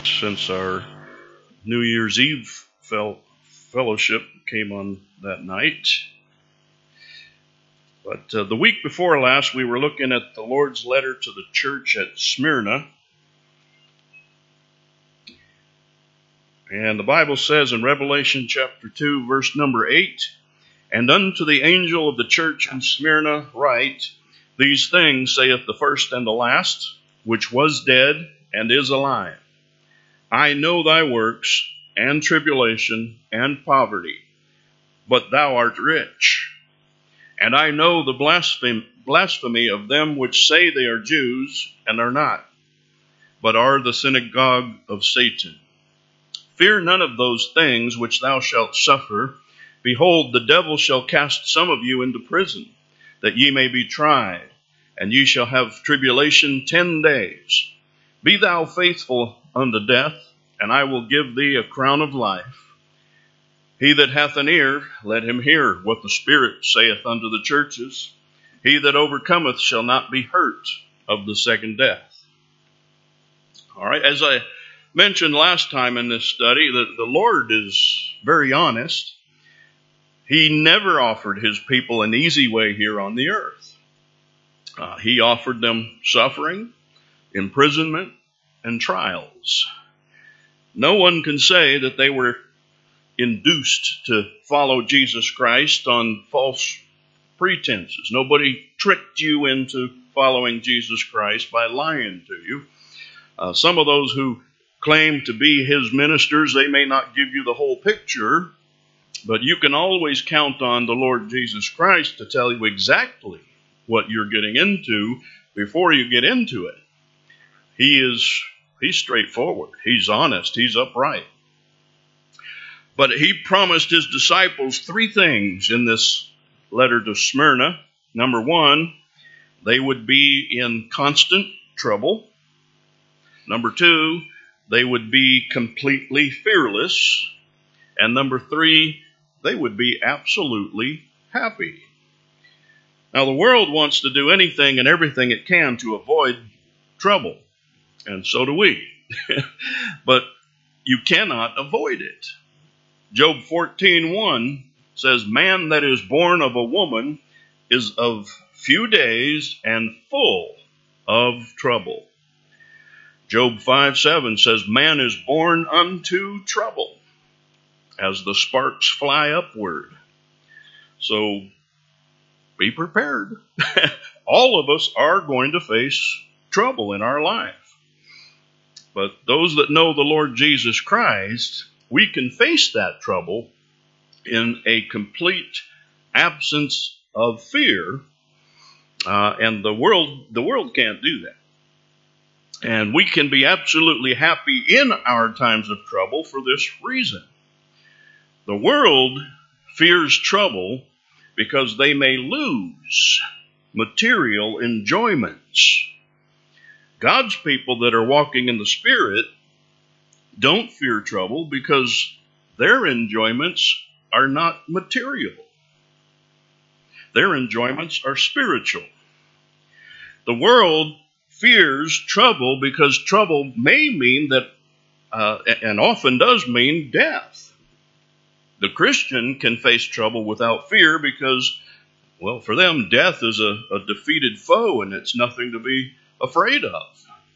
since our New Year's Eve fellowship came on that night. But the week before last, we were looking at the Lord's letter to the church at Smyrna. And the Bible says in Revelation chapter 2, verse number 8, "And unto the angel of the church in Smyrna write, These things saith the first and the last, which was dead and is alive. I know thy works, and tribulation, and poverty, but thou art rich. And I know the blasphemy of them which say they are Jews, and are not, but are the synagogue of Satan. Fear none of those things which thou shalt suffer. Behold, the devil shall cast some of you into prison, that ye may be tried, and ye shall have tribulation 10 days. Be thou faithful unto death, and I will give thee a crown of life. He that hath an ear, let him hear what the Spirit saith unto the churches. He that overcometh shall not be hurt of the second death." All right, as I mentioned last time in this study, the Lord is very honest. He never offered his people an easy way here on the earth. He offered them suffering, imprisonment, and trials. No one can say that they were induced to follow Jesus Christ on false pretenses. Nobody tricked you into following Jesus Christ by lying to you. Some of those who claim to be his ministers, they may not give you the whole picture, but you can always count on the Lord Jesus Christ to tell you exactly what you're getting into before you get into it. He's straightforward. He's honest. He's upright. But he promised his disciples 3 things in this letter to Smyrna. Number 1, they would be in constant trouble. Number 2, they would be completely fearless. And number 3, they would be absolutely happy. Now, the world wants to do anything and everything it can to avoid trouble. And so do we. But you cannot avoid it. Job 14:1 says, "Man that is born of a woman is of few days and full of trouble." Job 5:7 says, "Man is born unto trouble, as the sparks fly upward." So be prepared. All of us are going to face trouble in our life. But those that know the Lord Jesus Christ, we can face that trouble in a complete absence of fear. And the world can't do that. And we can be absolutely happy in our times of trouble for this reason. The world fears trouble because they may lose material enjoyments. God's people that are walking in the Spirit don't fear trouble because their enjoyments are not material. Their enjoyments are spiritual. The world fears trouble because trouble may mean that, and often does mean, death. The Christian can face trouble without fear because, well, for them, death is a defeated foe and it's nothing to be afraid of.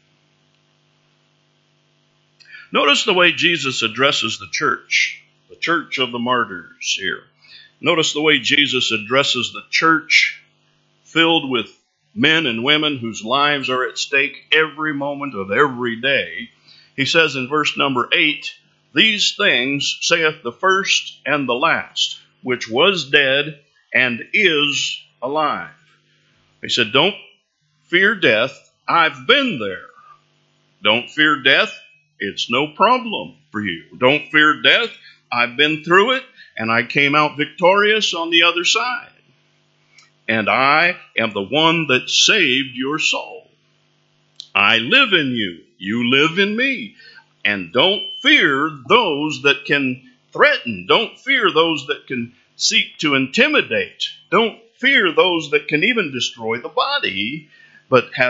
Notice the way Jesus addresses the church of the martyrs here. Notice the way Jesus addresses the church filled with men and women whose lives are at stake every moment of every day. He says in verse number 8, "These things saith the first and the last, which was dead and is alive." He said, don't fear death. I've been there. Don't fear death. It's no problem for you. Don't fear death. I've been through it, and I came out victorious on the other side. And I am the one that saved your soul. I live in you. You live in me. And don't fear those that can threaten. Don't fear those that can seek to intimidate. Don't fear those that can even destroy the body, but have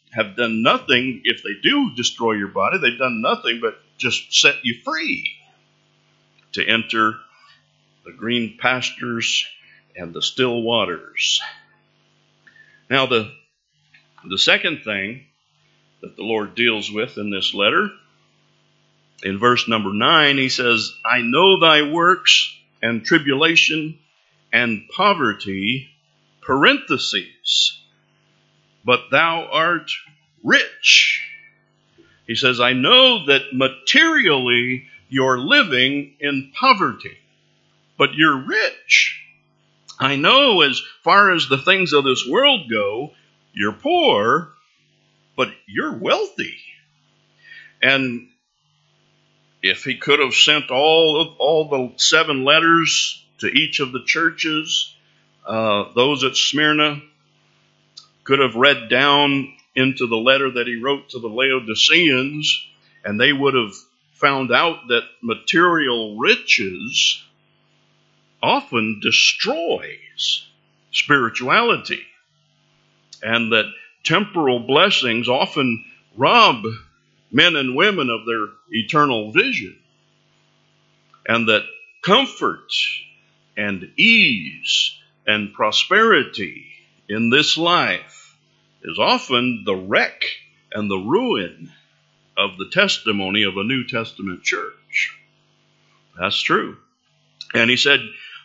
have done nothing. If they do destroy your body, they've done nothing but just set you free to enter the green pastures and the still waters. Now, the second thing that the Lord deals with in this letter, in verse number 9, he says, I know thy works and tribulation and poverty, parentheses, but thou art rich. He says, I know that materially you're living in poverty, but you're rich. I know as far as the things of this world go, you're poor, but you're wealthy. And if he could have sent all the 7 letters to each of the churches, those at Smyrna could have read down into the letter that he wrote to the Laodiceans, and they would have found out that material riches often destroys spirituality, and that temporal blessings often rob men and women of their eternal vision, and that comfort and ease and prosperity in this life is often the wreck and the ruin of the testimony of a New Testament church. That's true. And he said,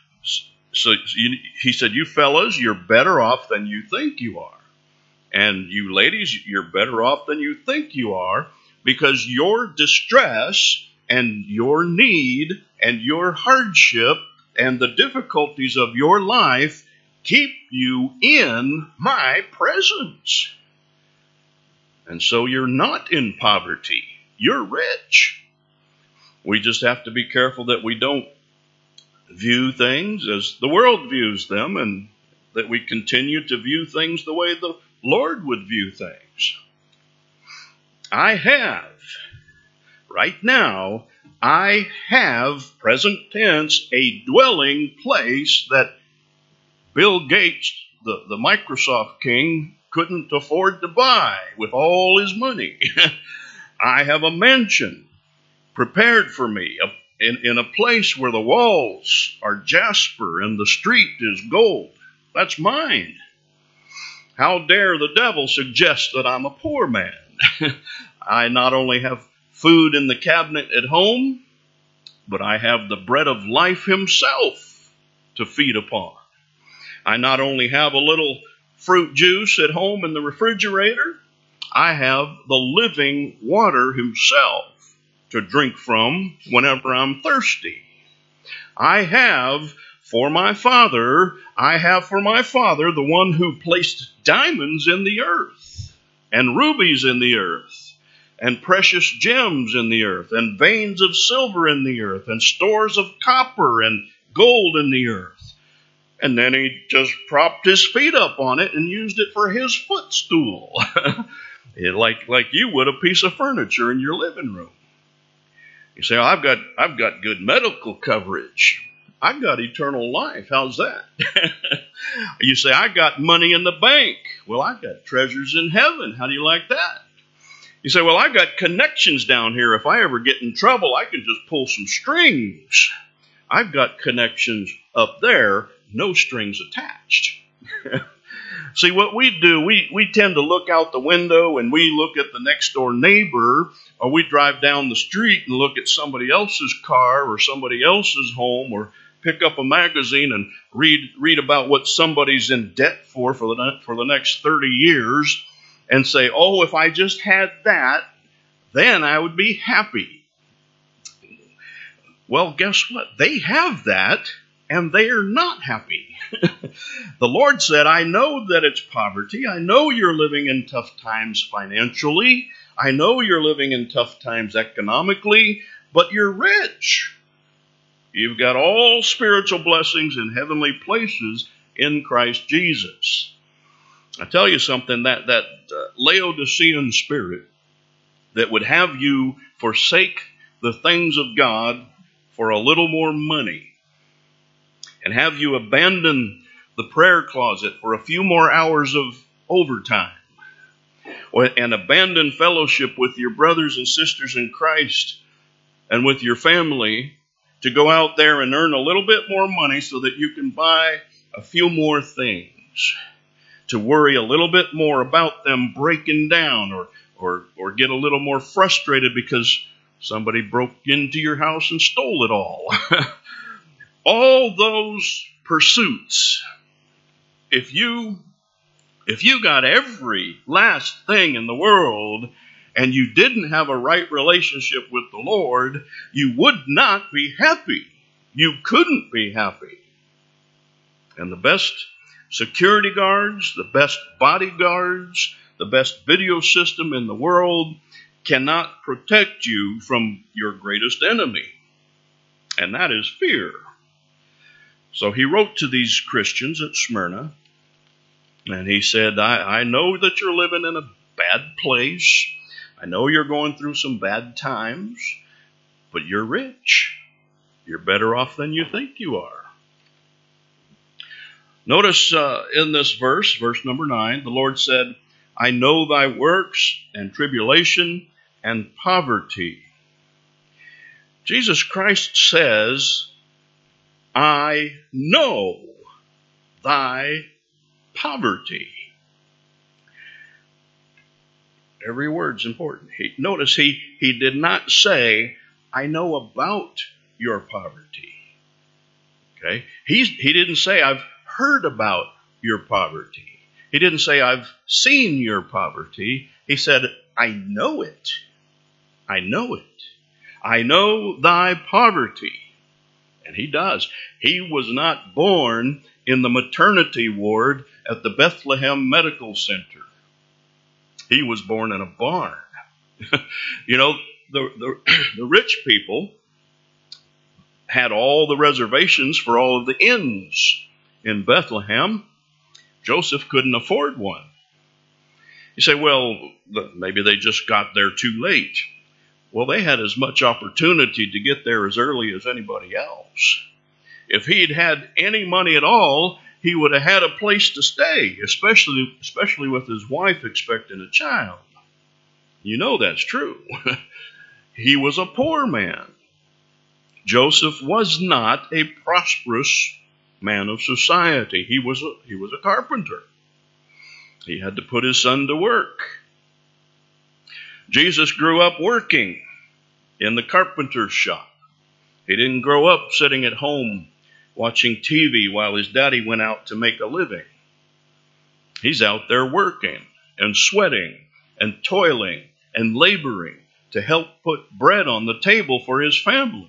you fellas, you're better off than you think you are. And you ladies, you're better off than you think you are, because your distress and your need and your hardship and the difficulties of your life keep you in my presence. And so you're not in poverty. You're rich. We just have to be careful that we don't view things as the world views them, and that we continue to view things the way the Lord would view things. I have, right now, I have, present tense, a dwelling place that Bill Gates, the Microsoft king, couldn't afford to buy with all his money. I have a mansion prepared for me in a place where the walls are jasper and the street is gold. That's mine. How dare the devil suggest that I'm a poor man? I not only have food in the cabinet at home, but I have the bread of life himself to feed upon. I not only have a little fruit juice at home in the refrigerator, I have the living water himself to drink from whenever I'm thirsty. I have for my Father the one who placed diamonds in the earth, and rubies in the earth, and precious gems in the earth, and veins of silver in the earth, and stores of copper and gold in the earth. And then he just propped his feet up on it and used it for his footstool. like you would a piece of furniture in your living room. You say, I've got good medical coverage. I've got eternal life. How's that? You say, I got money in the bank. Well, I've got treasures in heaven. How do you like that? You say, well, I've got connections down here. If I ever get in trouble, I can just pull some strings. I've got connections up there, no strings attached. See, what we do, we tend to look out the window and we look at the next door neighbor, or we drive down the street and look at somebody else's car or somebody else's home, or pick up a magazine and read about what somebody's in debt for the next 30 years, and say, oh, if I just had that, then I would be happy. Well, guess what? They have that, and they are not happy. The Lord said, I know that it's poverty. I know you're living in tough times financially. I know you're living in tough times economically, but you're rich. You've got all spiritual blessings in heavenly places in Christ Jesus. I tell you something, that Laodicean spirit that would have you forsake the things of God for a little more money, and have you abandon the prayer closet for a few more hours of overtime, and abandon fellowship with your brothers and sisters in Christ and with your family to go out there and earn a little bit more money so that you can buy a few more things, to worry a little bit more about them breaking down, or get a little more frustrated because somebody broke into your house and stole it all. All those pursuits, if you got every last thing in the world and you didn't have a right relationship with the Lord, you would not be happy. You couldn't be happy. And the best security guards, the best bodyguards, the best video system in the world cannot protect you from your greatest enemy, and that is fear. So he wrote to these Christians at Smyrna, and he said, I know that you're living in a bad place. I know you're going through some bad times, but you're rich. You're better off than you think you are. Notice in this verse number 9, the Lord said, I know thy works and tribulation and poverty. Jesus Christ says, I know thy poverty. Every word's important. Notice he did not say, I know about your poverty. Okay? He didn't say, I've heard about your poverty. He didn't say, I've seen your poverty. He said, I know it. I know it. I know thy poverty. And he does. He was not born in the maternity ward at the Bethlehem Medical Center. He was born in a barn. You know, the rich people had all the reservations for all of the inns in Bethlehem. Joseph couldn't afford one. You say, well, maybe they just got there too late. Well, they had as much opportunity to get there as early as anybody else. If he'd had any money at all, he would have had a place to stay, especially with his wife expecting a child. You know that's true. He was a poor man. Joseph was not a prosperous man of society. He was a carpenter. He had to put his son to work. Jesus grew up working in the carpenter's shop. He didn't grow up sitting at home watching TV while his daddy went out to make a living. He's out there working and sweating and toiling and laboring to help put bread on the table for his family.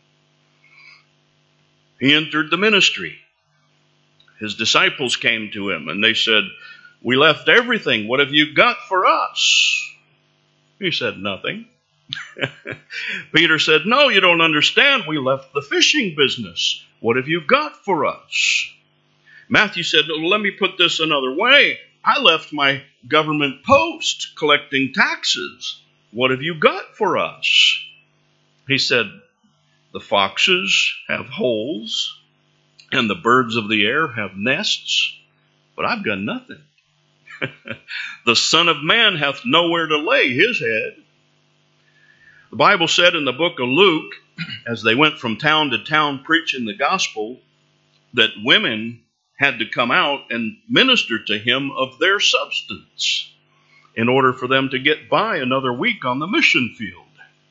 He entered the ministry. His disciples came to him and they said, we left everything. What have you got for us? He said, nothing. Peter said, no, you don't understand. We left the fishing business. What have you got for us? Matthew said, let me put this another way. I left my government post collecting taxes. What have you got for us? He said, the foxes have holes and the birds of the air have nests, but I've got nothing. The Son of Man hath nowhere to lay his head. The Bible said in the book of Luke, as they went from town to town preaching the gospel, that women had to come out and minister to him of their substance in order for them to get by another week on the mission field.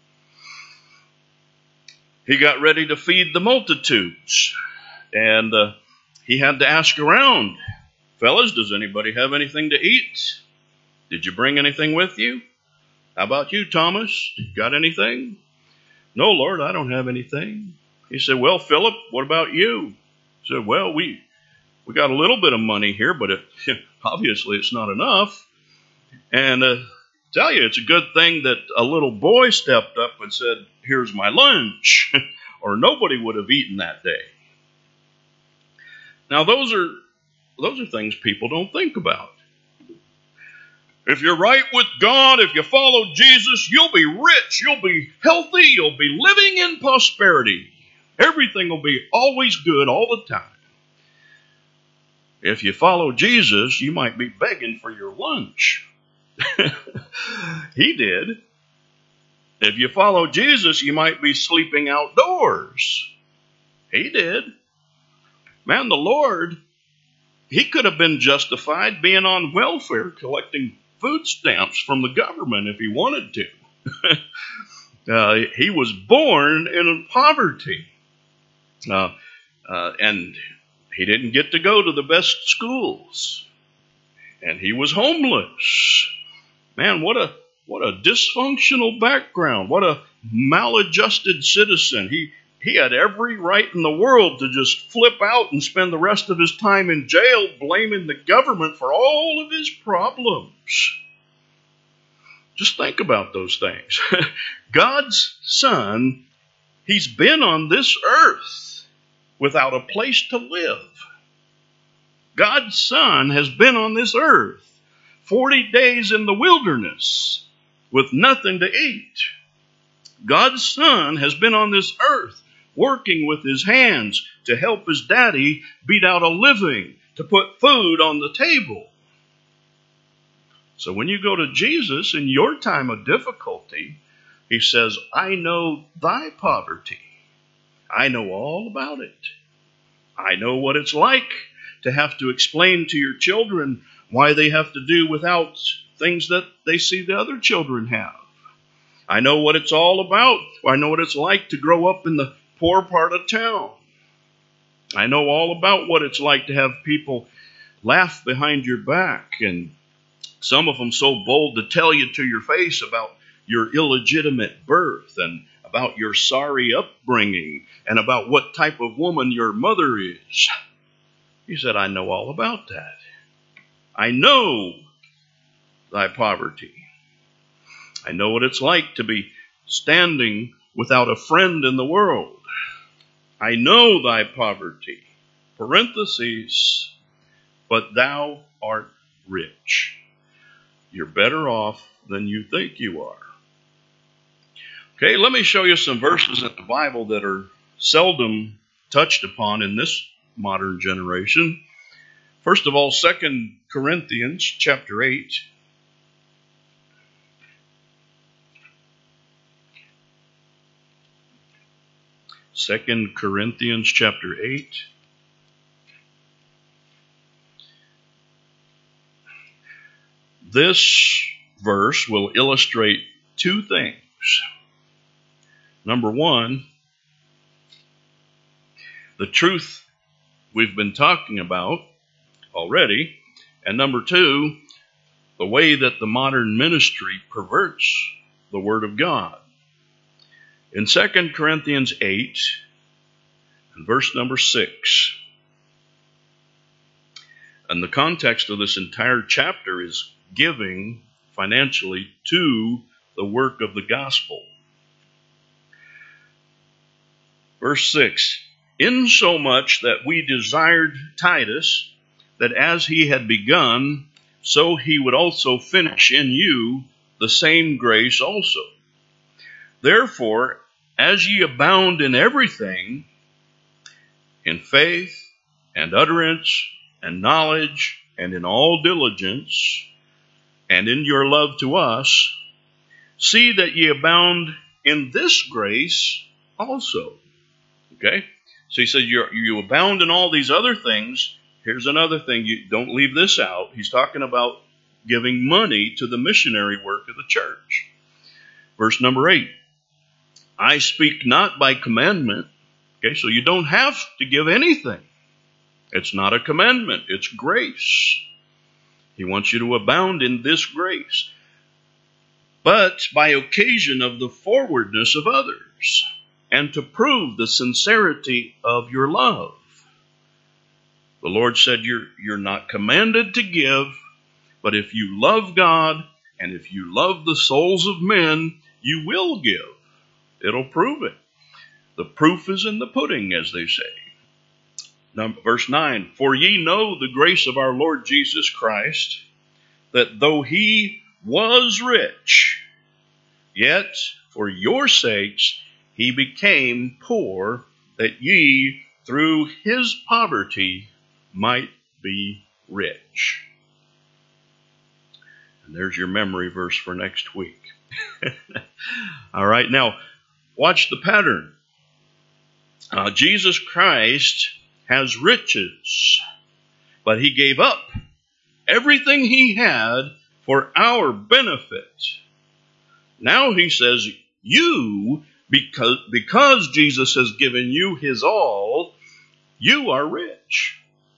He got ready to feed the multitudes, and he had to ask around, fellas, does anybody have anything to eat? Did you bring anything with you? How about you, Thomas? Got anything? No, Lord, I don't have anything. He said, well, Philip, what about you? He said, well, we got a little bit of money here, but obviously it's not enough. And tell you, it's a good thing that a little boy stepped up and said, here's my lunch, or nobody would have eaten that day. Now, those are things people don't think about. If you're right with God, if you follow Jesus, you'll be rich, you'll be healthy, you'll be living in prosperity. Everything will be always good all the time. If you follow Jesus, you might be begging for your lunch. He did. If you follow Jesus, you might be sleeping outdoors. He did. Man, the Lord, he could have been justified being on welfare collecting food stamps from the government if he wanted to. He was born in poverty. And he didn't get to go to the best schools. And he was homeless. Man, what a dysfunctional background. What a maladjusted citizen. He had every right in the world to just flip out and spend the rest of his time in jail blaming the government for all of his problems. Just think about those things. God's Son, he's been on this earth without a place to live. God's Son has been on this earth 40 days in the wilderness with nothing to eat. God's Son has been on this earth working with his hands to help his daddy beat out a living, to put food on the table. So when you go to Jesus in your time of difficulty, he says, I know thy poverty. I know all about it. I know what it's like to have to explain to your children why they have to do without things that they see the other children have. I know what it's all about. I know what it's like to grow up in the poor part of town. I know all about what it's like to have people laugh behind your back, and some of them so bold to tell you to your face about your illegitimate birth and about your sorry upbringing and about what type of woman your mother is. He said, I know all about that. I know thy poverty. I know what it's like to be standing without a friend in the world. I know thy poverty. Parentheses, but thou art rich. You're better off than you think you are. Okay, let me show you some verses in the Bible that are seldom touched upon in this modern generation. First of all, 2 Corinthians chapter 8. Second Corinthians chapter 8. This verse will illustrate two things. Number one, the truth we've been talking about already. And number two, the way that the modern ministry perverts the Word of God. In 2 Corinthians 8, and verse number 6, and the context of this entire chapter is giving financially to the work of the gospel. Verse 6, insomuch that we desired Titus, that as he had begun, so he would also finish in you the same grace also. Therefore, as ye abound in everything, in faith and utterance and knowledge and in all diligence, and in your love to us, see that ye abound in this grace also. Okay? So he said you abound in all these other things. Here's another thing. You don't leave this out. He's talking about giving money to the missionary work of the church. Verse number 8. I speak not by commandment. Okay, so you don't have to give anything. It's not a commandment. It's grace. He wants you to abound in this grace. But by occasion of the forwardness of others, and to prove the sincerity of your love. The Lord said you're not commanded to give, but if you love God and if you love the souls of men, you will give. It'll prove it. The proof is in the pudding, as they say. Now, verse 9, for ye know the grace of our Lord Jesus Christ, that though he was rich, yet for your sakes he became poor, that ye through his poverty might be rich. And there's your memory verse for next week. All right, now watch the pattern. Jesus Christ has riches, but he gave up everything he had for our benefit. Now he says, you, because Jesus has given you his all, you are rich.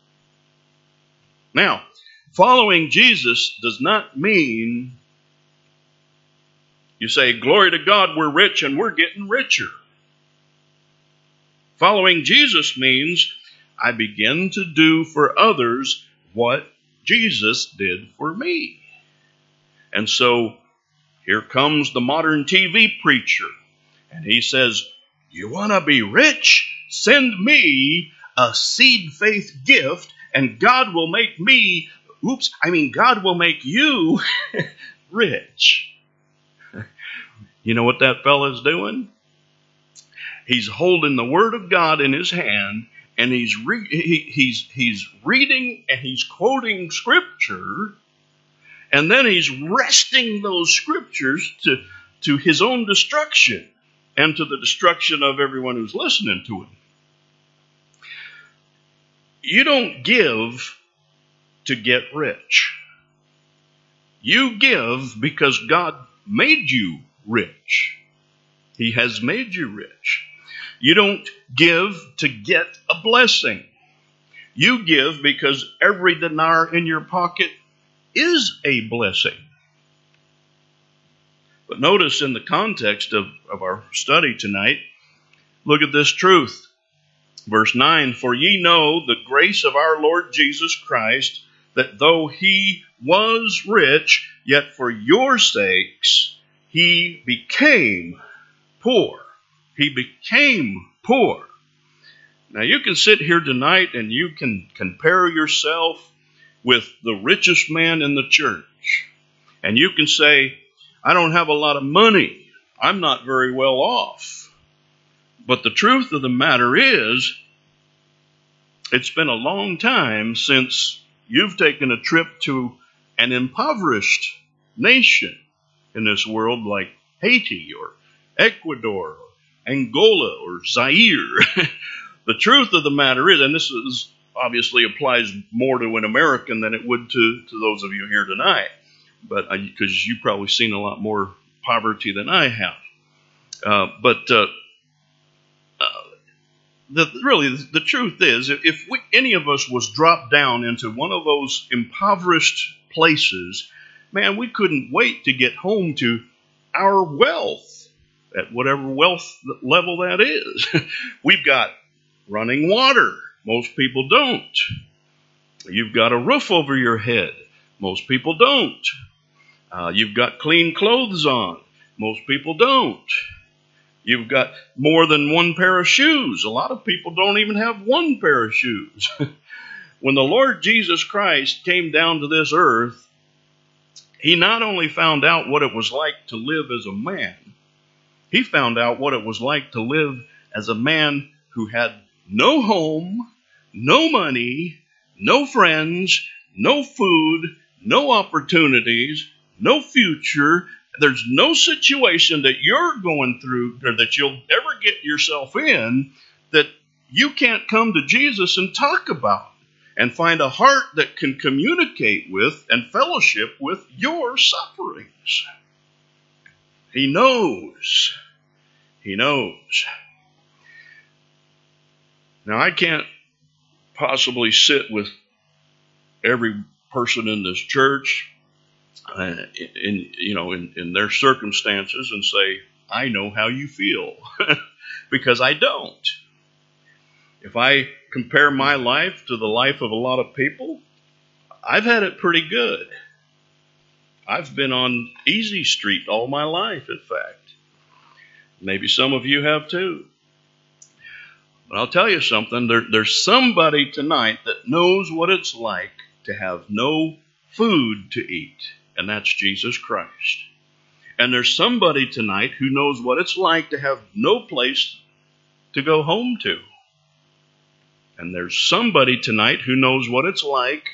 Now, following Jesus does not mean you say, glory to God, we're rich and we're getting richer. Following Jesus means I begin to do for others what Jesus did for me. And so here comes the modern TV preacher, and he says, you want to be rich? Send me a seed faith gift, and God will make me, God will make you rich. You know what that fella's doing? He's holding the Word of God in his hand, and he's reading and he's quoting Scripture, and then he's wresting those Scriptures to his own destruction and to the destruction of everyone who's listening to him. You don't give to get rich. You give because God made you rich. He has made you rich. You don't give to get a blessing. You give because every dinar in your pocket is a blessing. But notice in the context of our study tonight, look at this truth. Verse 9, for ye know the grace of our Lord Jesus Christ, that though he was rich, yet for your sakes he became poor. He became poor. Now you can sit here tonight and you can compare yourself with the richest man in the church. And you can say, I don't have a lot of money. I'm not very well off. But the truth of the matter is, it's been a long time since you've taken a trip to an impoverished nation in this world like Haiti or Ecuador or Angola or Zaire. The truth of the matter is, and this is obviously applies more to an American than it would to those of you here tonight, but because you've probably seen a lot more poverty than I have. The truth is, if any of us was dropped down into one of those impoverished places, man, we couldn't wait to get home to our wealth, at whatever wealth level that is. We've got running water. Most people don't. You've got a roof over your head. Most people don't. You've got clean clothes on. Most people don't. You've got more than one pair of shoes. A lot of people don't even have one pair of shoes. When the Lord Jesus Christ came down to this earth, he not only found out what it was like to live as a man, he found out what it was like to live as a man who had no home, no money, no friends, no food, no opportunities, no future. There's no situation that you're going through or that you'll ever get yourself in that you can't come to Jesus and talk about and find a heart that can communicate with and fellowship with your sufferings. He knows. He knows. Now, I can't possibly sit with every person in this church in their circumstances and say, I know how you feel, because I don't. If I compare my life to the life of a lot of people, I've had it pretty good. I've been on easy street all my life, in fact. Maybe some of you have too. But I'll tell you something, there's somebody tonight that knows what it's like to have no food to eat, and that's Jesus Christ. And there's somebody tonight who knows what it's like to have no place to go home to. And there's somebody tonight who knows what it's like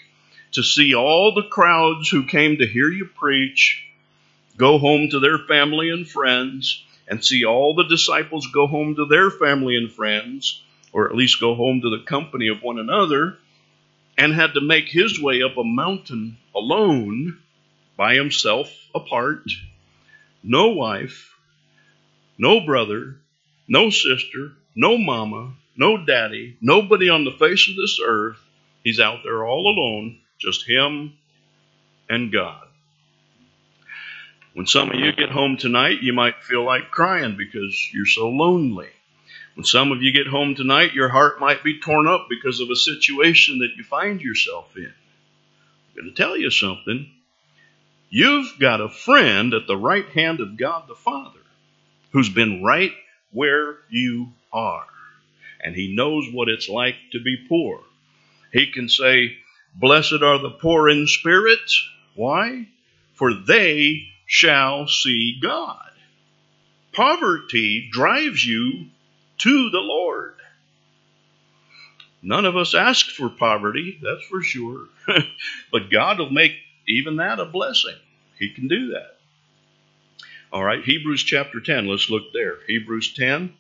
to see all the crowds who came to hear you preach go home to their family and friends, and see all the disciples go home to their family and friends, or at least go home to the company of one another, and had to make his way up a mountain alone, by himself, apart, no wife, no brother, no sister, no mama, no daddy, nobody on the face of this earth. He's out there all alone, just him and God. When some of you get home tonight, you might feel like crying because you're so lonely. When some of you get home tonight, your heart might be torn up because of a situation that you find yourself in. I'm going to tell you something. You've got a friend at the right hand of God the Father who's been right where you are. And he knows what it's like to be poor. He can say, "Blessed are the poor in spirit." Why? For they shall see God. Poverty drives you to the Lord. None of us asked for poverty, that's for sure. But God will make even that a blessing. He can do that. All right, Hebrews chapter 10. Let's look there. Hebrews 10.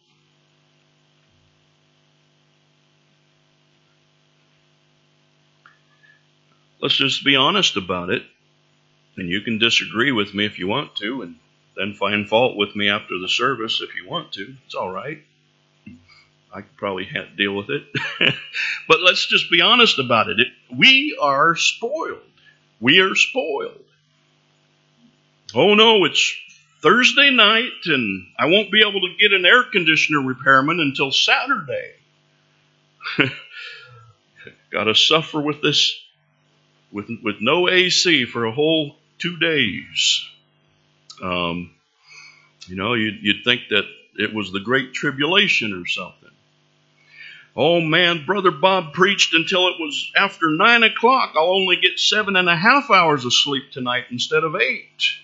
Let's just be honest about it. And you can disagree with me if you want to, and then find fault with me after the service if you want to. It's all right. I could probably deal with it. But let's just be honest about it. We are spoiled. We are spoiled. Oh no, it's Thursday night and I won't be able to get an air conditioner repairman until Saturday. Got to suffer with this, with no AC for a whole 2 days. You'd think that it was the Great Tribulation or something. Oh man, Brother Bob preached until it was after 9 o'clock. I'll only get 7.5 hours of sleep tonight instead of 8.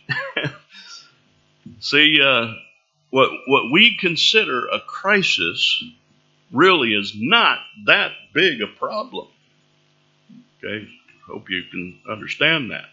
See, what we consider a crisis really is not that big a problem. Okay, hope you can understand that.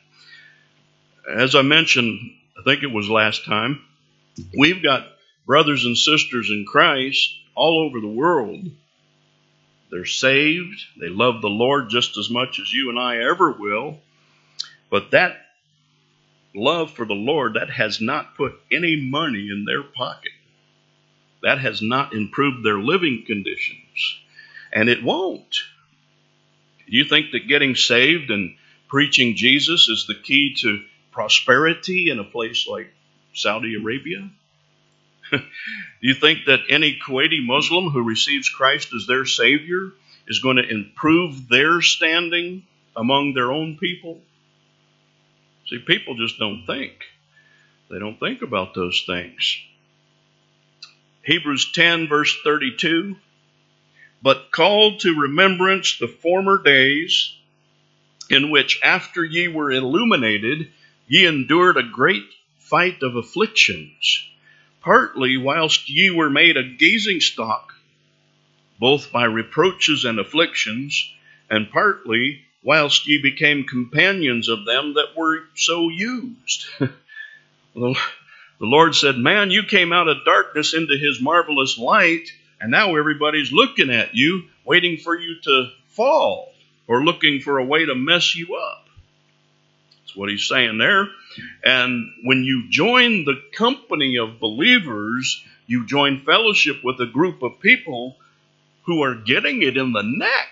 As I mentioned, I think it was last time, we've got brothers and sisters in Christ all over the world. They're saved. They love the Lord just as much as you and I ever will. But that love for the Lord, that has not put any money in their pocket. That has not improved their living conditions. And it won't. You think that getting saved and preaching Jesus is the key to prosperity in a place like Saudi Arabia? You think that any Kuwaiti Muslim who receives Christ as their Savior is going to improve their standing among their own people? See, people just don't think. They don't think about those things. Hebrews 10, verse 32. But called to remembrance the former days, in which after ye were illuminated, ye endured a great fight of afflictions, partly whilst ye were made a gazing stock, both by reproaches and afflictions, and partly whilst ye became companions of them that were so used. The Lord said, man, you came out of darkness into his marvelous light, and now everybody's looking at you, waiting for you to fall, or looking for a way to mess you up. That's what he's saying there. And when you join the company of believers, you join fellowship with a group of people who are getting it in the neck.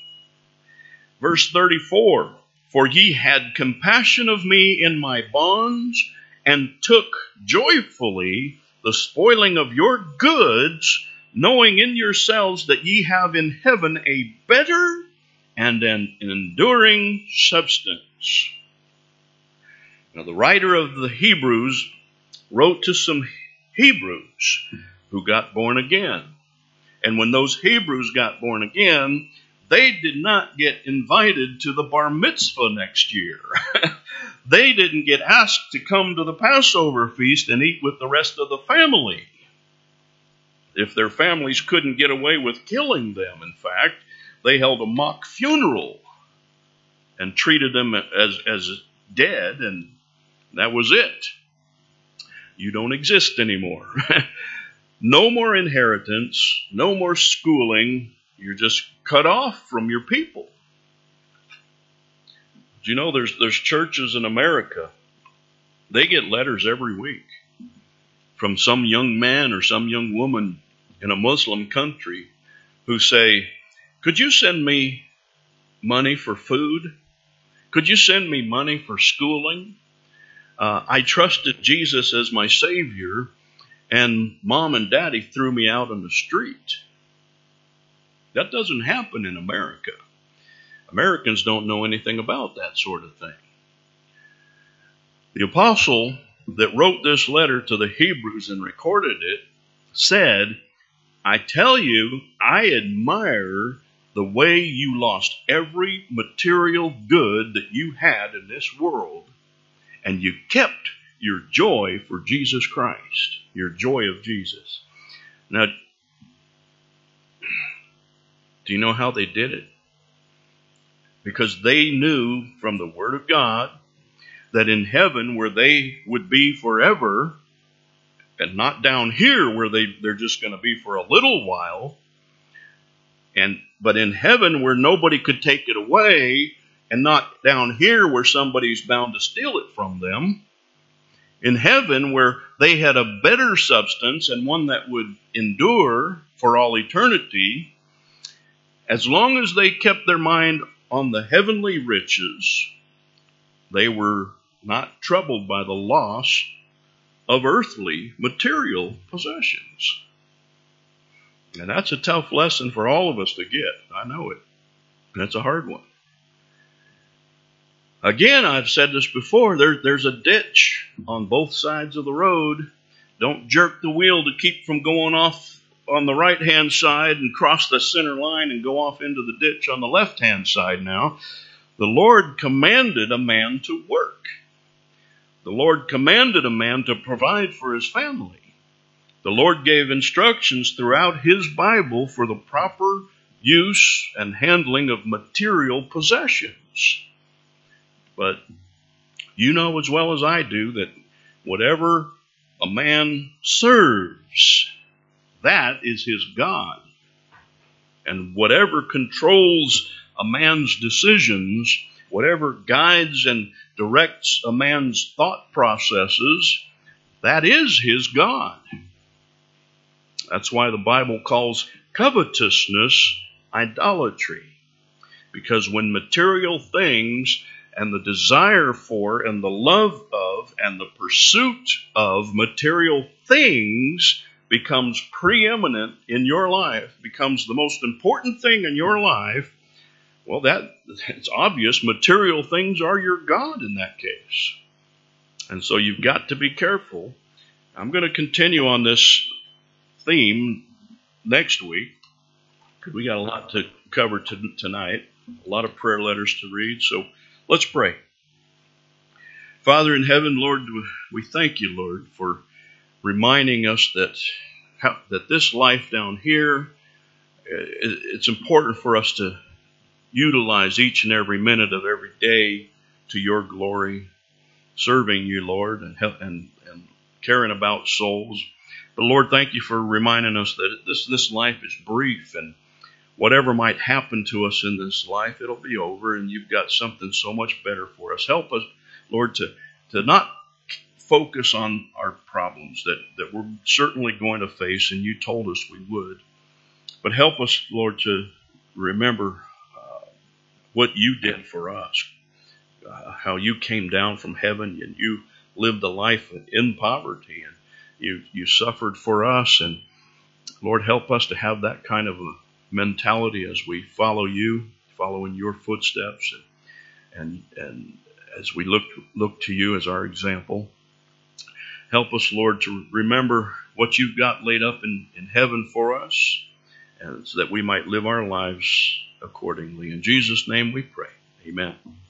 Verse 34, for ye had compassion of me in my bonds, and took joyfully the spoiling of your goods, knowing in yourselves that ye have in heaven a better and an enduring substance. Now the writer of the Hebrews wrote to some Hebrews who got born again. And when those Hebrews got born again, they did not get invited to the bar mitzvah next year. They didn't get asked to come to the Passover feast and eat with the rest of the family. If their families couldn't get away with killing them, in fact, they held a mock funeral and treated them as dead, and that was it. You don't exist anymore. No more inheritance, no more schooling. You're just cut off from your people. Do you know there's churches in America, they get letters every week from some young man or some young woman in a Muslim country who say, could you send me money for food? Could you send me money for schooling? I trusted Jesus as my Savior, and Mom and Daddy threw me out on the street. That doesn't happen in America. Americans don't know anything about that sort of thing. The apostle that wrote this letter to the Hebrews and recorded it said, I tell you, I admire the way you lost every material good that you had in this world, and you kept your joy for Jesus Christ, your joy of Jesus. Now, do you know how they did it? Because they knew from the Word of God that in heaven, where they would be forever, and not down here where they're just going to be for a little while, but in heaven where nobody could take it away, and not down here where somebody's bound to steal it from them. In heaven where they had a better substance and one that would endure for all eternity, as long as they kept their mind on the heavenly riches, they were not troubled by the loss of earthly material possessions. And that's a tough lesson for all of us to get. I know it. That's a hard one. Again, I've said this before, there's a ditch on both sides of the road. Don't jerk the wheel to keep from going off on the right-hand side and cross the center line and go off into the ditch on the left-hand side now. The Lord commanded a man to work. The Lord commanded a man to provide for his family. The Lord gave instructions throughout His Bible for the proper use and handling of material possessions. But you know as well as I do that whatever a man serves, that is his God. And whatever controls a man's decisions, whatever guides and directs a man's thought processes, that is his God. That's why the Bible calls covetousness idolatry. Because when material things and the desire for and the love of and the pursuit of material things becomes preeminent in your life, becomes the most important thing in your life, well, it's obvious material things are your God in that case. And so you've got to be careful. I'm going to continue on this theme next week, because we got a lot to cover tonight, a lot of prayer letters to read. So let's pray. Father in heaven, Lord, we thank you, Lord, for reminding us that this life down here, it's important for us to utilize each and every minute of every day to your glory, serving you, Lord, and caring about souls. But Lord, thank you for reminding us that this life is brief, and whatever might happen to us in this life, it'll be over, and you've got something so much better for us. Help us, Lord, to not focus on our problems that we're certainly going to face, and you told us we would. But help us, Lord, to remember what you did for us, how you came down from heaven, and you lived a life in poverty, and you suffered for us. And Lord, help us to have that kind of a mentality as we follow you, follow in your footsteps, and as we look to you as our example. Help us, Lord, to remember what you've got laid up in heaven for us, and so that we might live our lives accordingly. In Jesus' name we pray. Amen.